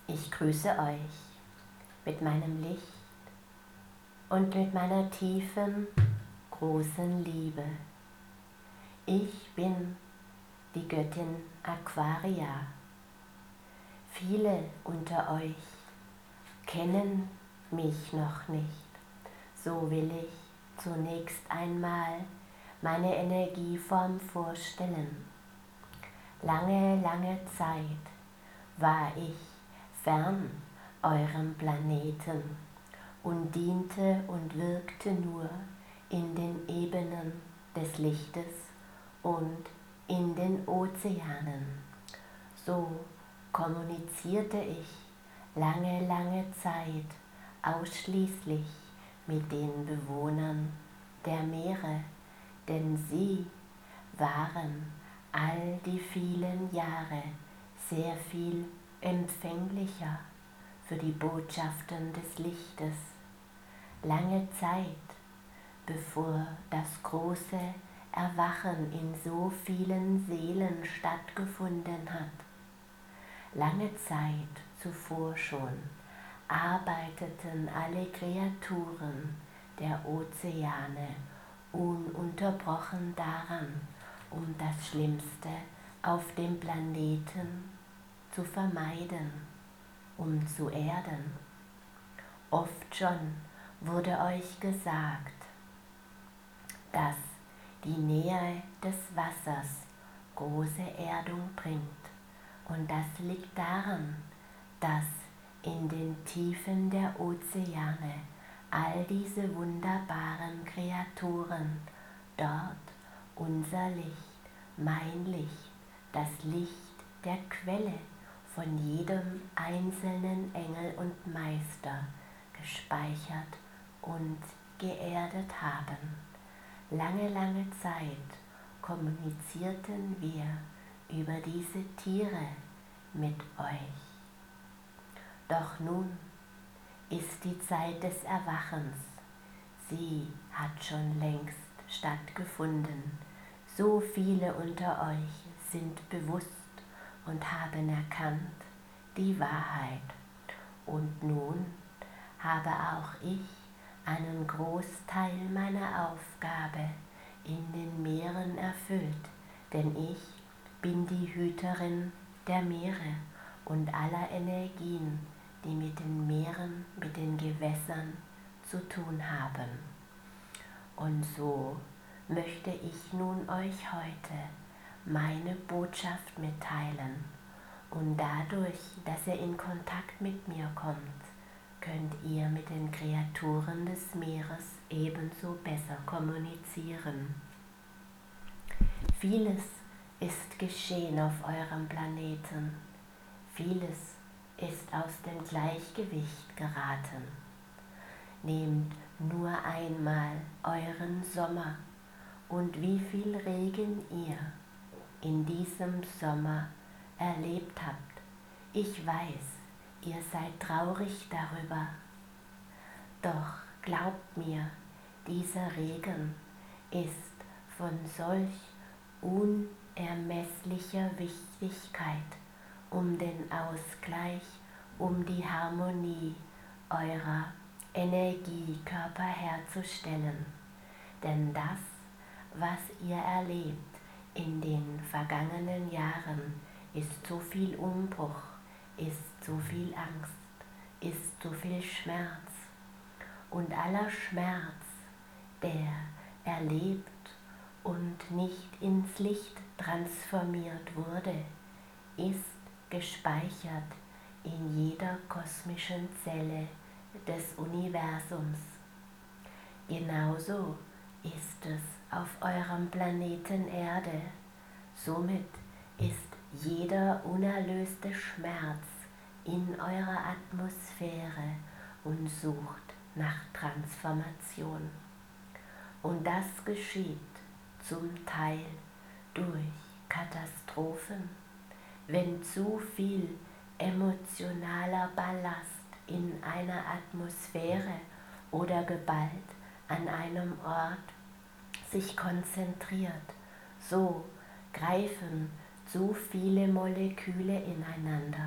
Ich grüße euch mit meinem Licht und mit meiner tiefen, großen Liebe. Ich bin die Göttin Aquaria. Viele unter euch kennen mich noch nicht. So will ich zunächst einmal meine Energieform vorstellen. Lange, lange Zeit war ich fern eurem Planeten und diente und wirkte nur in den Ebenen des Lichtes und in den Ozeanen. So kommunizierte ich lange, lange Zeit ausschließlich mit den Bewohnern der Meere, denn sie waren all die vielen Jahre sehr viel empfänglicher für die Botschaften des Lichtes. Lange Zeit, bevor das große Erwachen in so vielen Seelen stattgefunden hat. Lange Zeit zuvor schon arbeiteten alle Kreaturen der Ozeane ununterbrochen daran, um das Schlimmste auf dem Planeten zu vermeiden, um zu erden. Oft schon wurde euch gesagt, dass die Nähe des Wassers große Erdung bringt, und das liegt daran, dass in den Tiefen der Ozeane all diese wunderbaren Kreaturen dort unser Licht, mein Licht, das Licht der Quelle von jedem einzelnen Engel und Meister gespeichert und geerdet haben. Lange, lange Zeit kommunizierten wir über diese Tiere mit euch. Doch nun ist die Zeit des Erwachens. Sie hat schon längst stattgefunden. So viele unter euch sind bewusst und haben erkannt die Wahrheit. Und nun habe auch ich einen Großteil meiner Aufgabe in den Meeren erfüllt, denn ich bin die Hüterin der Meere und aller Energien, die mit den Meeren, mit den Gewässern zu tun haben. Und so möchte ich nun euch heute meine Botschaft mitteilen. Und dadurch, dass ihr in Kontakt mit mir kommt, könnt ihr mit den Kreaturen des Meeres ebenso besser kommunizieren. Vieles ist geschehen auf eurem Planeten. Vieles ist aus dem Gleichgewicht geraten. Nehmt nur einmal euren Sommer und wie viel Regen ihr in diesem Sommer erlebt habt. Ich weiß, ihr seid traurig darüber. Doch glaubt mir, dieser Regen ist von solch unermesslicher Wichtigkeit, um den Ausgleich, um die Harmonie eurer Energiekörper herzustellen. Denn das, was ihr erlebt in den vergangenen Jahren, ist so viel Umbruch, ist so viel Angst, ist so viel Schmerz. Und aller Schmerz, der erlebt und nicht ins Licht transformiert wurde, ist gespeichert in jeder kosmischen Zelle des Universums. Genauso ist es auf eurem Planeten Erde. Somit ist jeder unerlöste Schmerz in eurer Atmosphäre und sucht nach Transformation. Und das geschieht zum Teil durch Katastrophen, wenn zu viel emotionaler Ballast in einer Atmosphäre oder geballt an einem Ort sich konzentriert. So greifen so viele Moleküle ineinander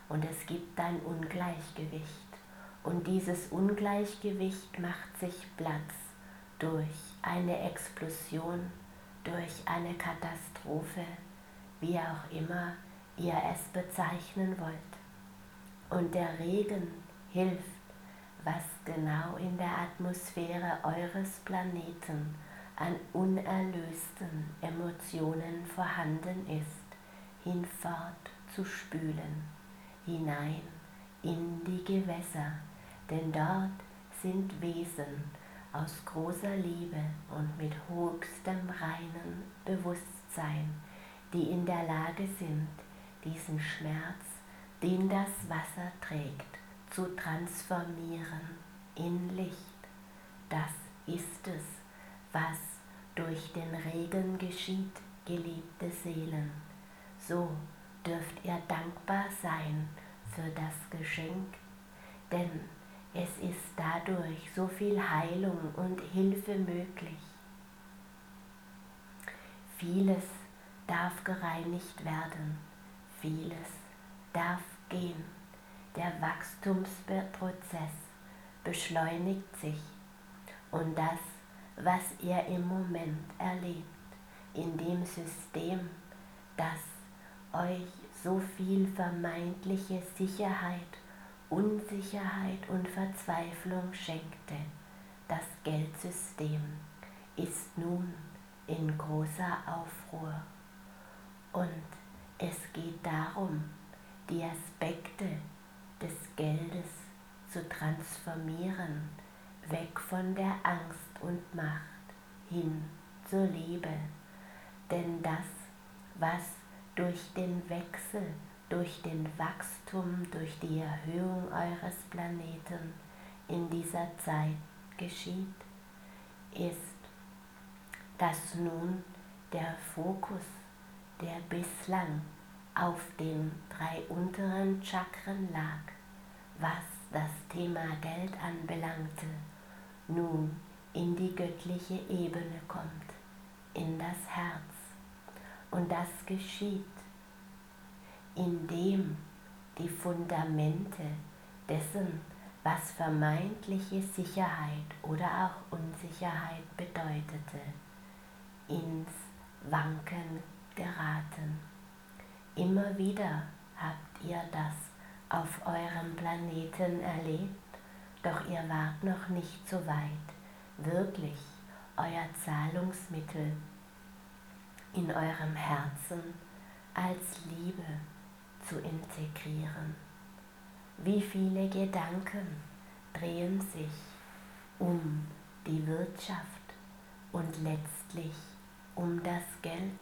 und es gibt ein Ungleichgewicht. Und dieses Ungleichgewicht macht sich Platz durch eine Explosion, durch eine Katastrophe, wie auch immer ihr es bezeichnen wollt. Und der Regen hilft, was genau in der Atmosphäre eures Planeten an unerlösten Emotionen vorhanden ist, hinfort zu spülen, hinein in die Gewässer, denn dort sind Wesen aus großer Liebe und mit höchstem reinen Bewusstsein, die in der Lage sind, diesen Schmerz, den das Wasser trägt, zu transformieren in Licht. Das ist es, was durch den Regen geschieht, geliebte Seelen. So dürft ihr dankbar sein für das Geschenk, denn es ist dadurch so viel Heilung und Hilfe möglich. Vieles darf gereinigt werden, vieles darf gehen. Der Wachstumsprozess beschleunigt sich und das, was ihr im Moment erlebt, in dem System, das euch so viel vermeintliche Sicherheit, Unsicherheit und Verzweiflung schenkte, das Geldsystem, ist nun in großer Aufruhr. Und es geht darum, die Aspekte des Geldes zu transformieren, weg von der Angst und Macht hin zur Liebe. Denn das, was durch den Wechsel, durch den Wachstum, durch die Erhöhung eures Planeten in dieser Zeit geschieht, ist, dass nun der Fokus, der bislang auf den 3 unteren Chakren lag, was das Thema Geld anbelangte, nun in die göttliche Ebene kommt, in das Herz. Und das geschieht, indem die Fundamente dessen, was vermeintliche Sicherheit oder auch Unsicherheit bedeutete, ins Wanken geraten. Immer wieder habt ihr das auf eurem Planeten erlebt, doch ihr wart noch nicht so weit, wirklich euer Zahlungsmittel in eurem Herzen als Liebe zu integrieren. Wie viele Gedanken drehen sich um die Wirtschaft und letztlich um das Geld?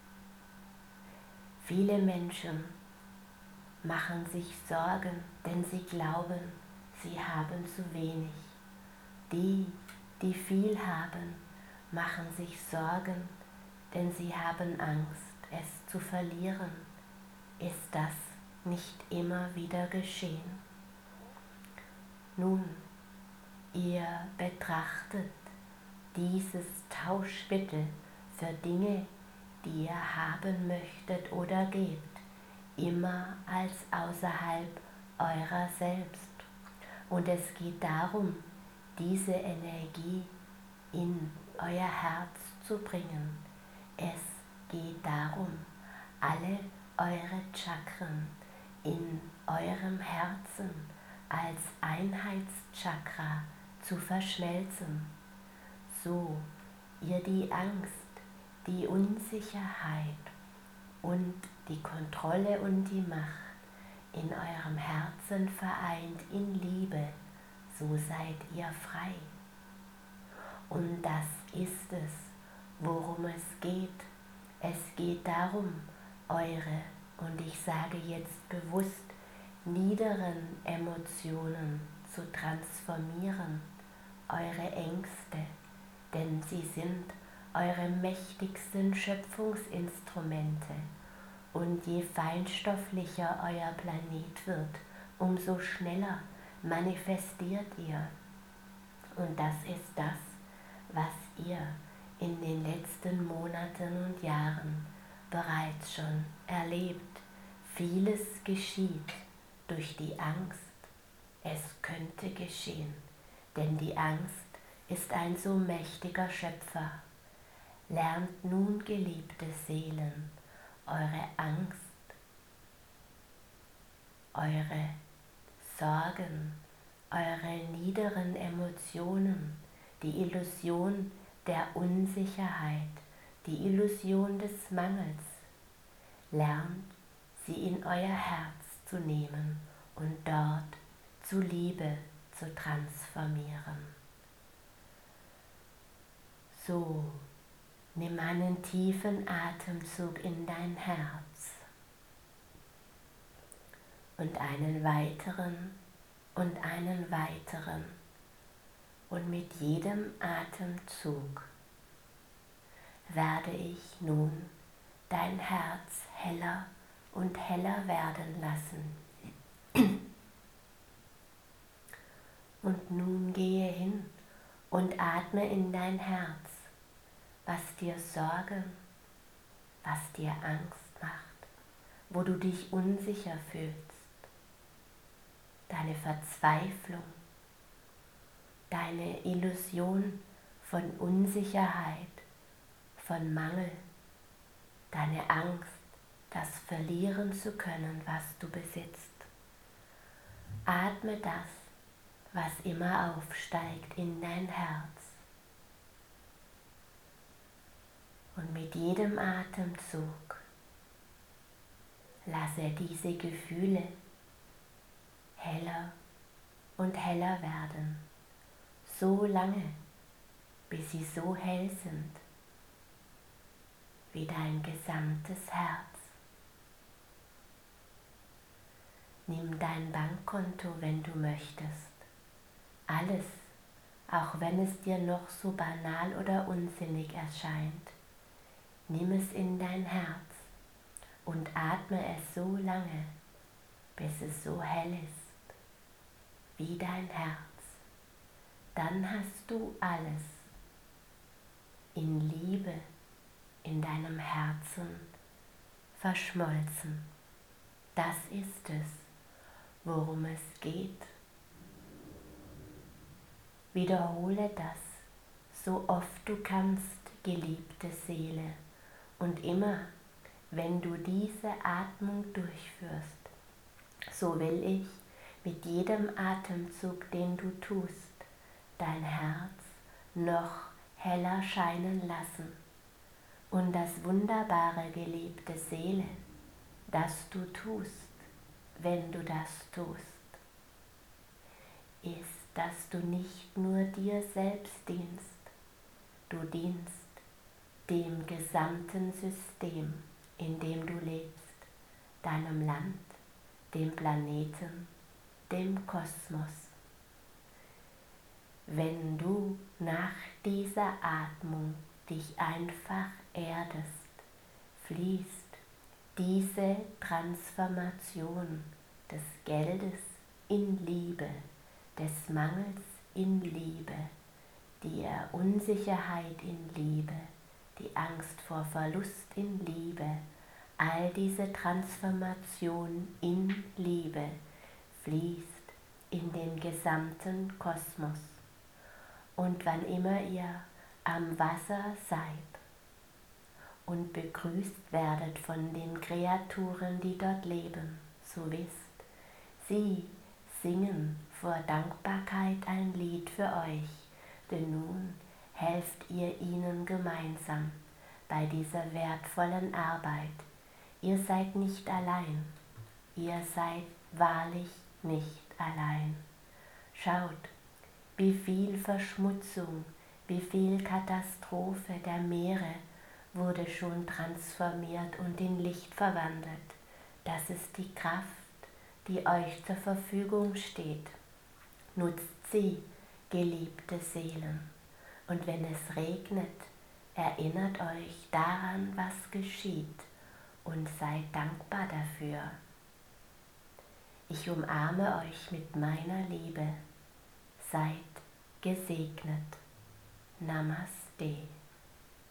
Viele Menschen machen sich Sorgen, denn sie glauben, sie haben zu wenig. Die, die viel haben, machen sich Sorgen, denn sie haben Angst, es zu verlieren. Ist das nicht immer wieder geschehen? Nun, ihr betrachtet dieses Tauschmittel für Dinge, die ihr haben möchtet oder gebt, immer als außerhalb eurer selbst. Und es geht darum, diese Energie in euer Herz zu bringen. Es geht darum, alle eure Chakren in eurem Herzen als Einheitschakra zu verschmelzen, so ihr die Angst, die Unsicherheit und die Kontrolle und die Macht in eurem Herzen vereint in Liebe, so seid ihr frei. Und das ist es, worum es geht. Es geht darum, eure, und ich sage jetzt bewusst, niederen Emotionen zu transformieren, eure Ängste, denn sie sind eure mächtigsten Schöpfungsinstrumente. Und je feinstofflicher euer Planet wird, umso schneller manifestiert ihr. Und das ist das, was ihr in den letzten Monaten und Jahren bereits schon erlebt. Vieles geschieht durch die Angst, es könnte geschehen, denn die Angst ist ein so mächtiger Schöpfer. Lernt nun, geliebte Seelen, eure Angst, eure Sorgen, eure niederen Emotionen, die Illusion der Unsicherheit, die Illusion des Mangels, lernt sie in euer Herz zu nehmen und dort zu Liebe zu transformieren. So, nimm einen tiefen Atemzug in dein Herz und einen weiteren und einen weiteren, und mit jedem Atemzug werde ich nun dein Herz heller und heller werden lassen. Und nun gehe hin und atme in dein Herz, was dir Sorge, was dir Angst macht, wo du dich unsicher fühlst, deine Verzweiflung, deine Illusion von Unsicherheit, von Mangel, deine Angst, das verlieren zu können, was du besitzt. Atme das, was immer aufsteigt, in dein Herz. Und mit jedem Atemzug lasse diese Gefühle heller und heller werden, so lange, bis sie so hell sind wie dein gesamtes Herz. Nimm dein Bankkonto, wenn du möchtest. Alles, auch wenn es dir noch so banal oder unsinnig erscheint. Nimm es in dein Herz und atme es so lange, bis es so hell ist wie dein Herz. Dann hast du alles in Liebe in deinem Herzen verschmolzen. Das ist es, worum es geht. Wiederhole das, so oft du kannst, geliebte Seele, und immer, wenn du diese Atmung durchführst, so will ich mit jedem Atemzug, den du tust, dein Herz noch heller scheinen lassen und das wunderbare, geliebte Seele, das du tust, wenn du das tust, ist, dass du nicht nur dir selbst dienst, du dienst dem gesamten System, in dem du lebst, deinem Land, dem Planeten, dem Kosmos. Wenn du nach dieser Atmung dich einfach erdest, fließt diese Transformation des Geldes in Liebe, des Mangels in Liebe, der Unsicherheit in Liebe, die Angst vor Verlust in Liebe, all diese Transformation in Liebe fließt in den gesamten Kosmos. Und wann immer ihr am Wasser seid und begrüßt werdet von den Kreaturen, die dort leben, so wisst, sie singen vor Dankbarkeit ein Lied für euch, denn nun helft ihr ihnen gemeinsam bei dieser wertvollen Arbeit. Ihr seid nicht allein, ihr seid wahrlich nicht allein. Schaut, wie viel Verschmutzung, wie viel Katastrophe der Meere wurde schon transformiert und in Licht verwandelt. Das ist die Kraft, die euch zur Verfügung steht. Nutzt sie, geliebte Seelen. Und wenn es regnet, erinnert euch daran, was geschieht, und seid dankbar dafür. Ich umarme euch mit meiner Liebe. Seid gesegnet. Namaste.